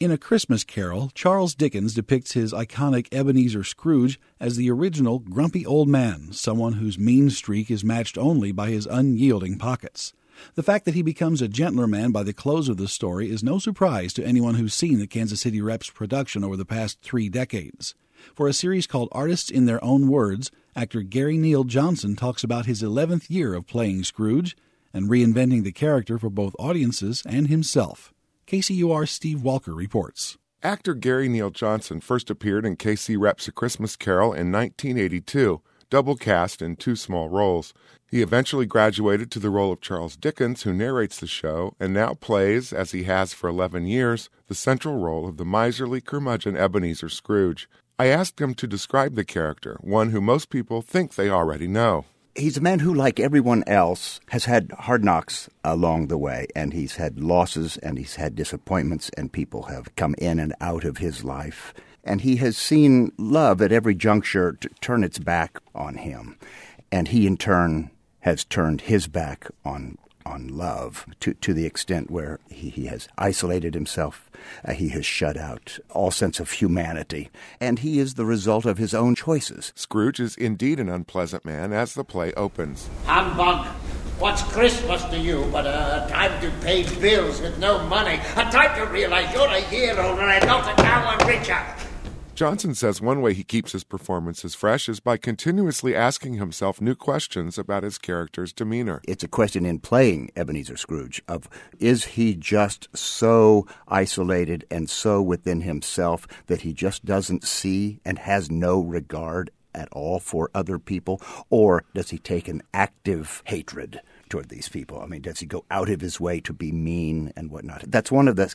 In A Christmas Carol, Charles Dickens depicts his iconic Ebenezer Scrooge as the original grumpy old man, someone whose mean streak is matched only by his unyielding pockets. The fact that he becomes a gentler man by the close of the story is no surprise to anyone who's seen the Kansas City Rep's production over the past 3 decades. For a series called Artists in Their Own Words, actor Gary Neal Johnson talks about his 11th year of playing Scrooge and reinventing the character for both audiences and himself. KCUR's Steve Walker reports. Actor Gary Neal Johnson first appeared in KC Rep's A Christmas Carol in 1982, double cast in 2 small roles. He eventually graduated to the role of Charles Dickens, who narrates the show, and now plays, as he has for 11 years, the central role of the miserly curmudgeon Ebenezer Scrooge. I asked him to describe the character, one who most people think they already know. He's a man who, like everyone else, has had hard knocks along the way, and he's had losses, and he's had disappointments, and people have come in and out of his life. And he has seen love at every juncture to turn its back on him. And he, in turn, has turned his back on love to the extent where he has isolated himself. He has shut out all sense of humanity. And he is the result of his own choices. Scrooge is indeed an unpleasant man as the play opens. Humbug! What's Christmas to you but a time to pay bills with no money? A time to realize you're a year older and not an hour richer! Johnson says one way he keeps his performances fresh is by continuously asking himself new questions about his character's demeanor. It's a question in playing Ebenezer Scrooge of, is he just so isolated and so within himself that he just doesn't see and has no regard at all for other people? Or does he take an active hatred toward these people? I mean, does he go out of his way to be mean and whatnot? That's one of the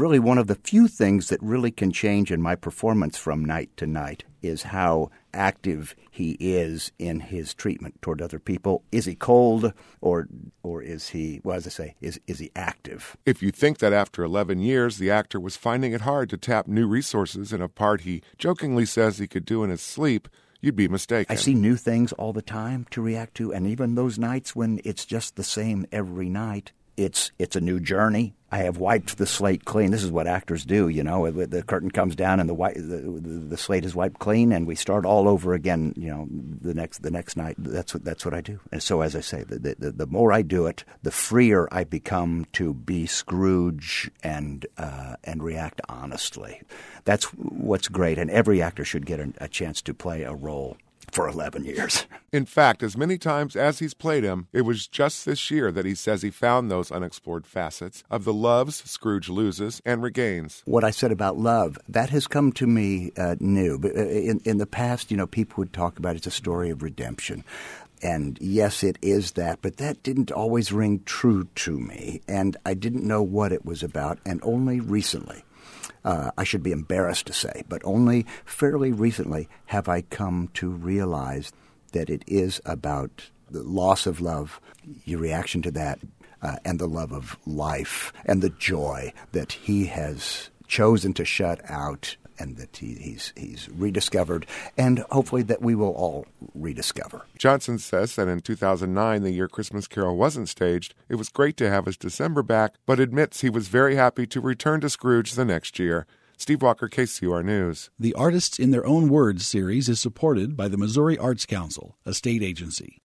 few things that really can change in my performance from night to night, is how active he is in his treatment toward other people. Is he cold or is he, well, as I say, is he active? If you think that after 11 years the actor was finding it hard to tap new resources in a part he jokingly says he could do in his sleep, you'd be mistaken. I see new things all the time to react to, and even those nights when it's just the same every night, it's a new journey. I have wiped the slate clean. This is what actors do, you know. The curtain comes down and the slate is wiped clean, and we start all over again, you know, the next night. That's what I do. And so, as I say, the more I do it, the freer I become to be Scrooge and react honestly. That's what's great, and every actor should get a chance to play a role for 11 years. In fact, as many times as he's played him, it was just this year that he says he found those unexplored facets of the loves Scrooge loses and regains. What I said about love, that has come to me new. But in the past, you know, people would talk about it's a story of redemption. And yes, it is that, but that didn't always ring true to me. And I didn't know what it was about, and only recently, I should be embarrassed to say, but only fairly recently have I come to realize that it is about the loss of love, your reaction to that, and the love of life, and the joy that he has chosen to shut out, and that he's rediscovered, and hopefully that we will all rediscover. Johnson says that in 2009, the year Christmas Carol wasn't staged, it was great to have his December back, but admits he was very happy to return to Scrooge the next year. Steve Walker, KCUR News. The Artists in Their Own Words series is supported by the Missouri Arts Council, a state agency.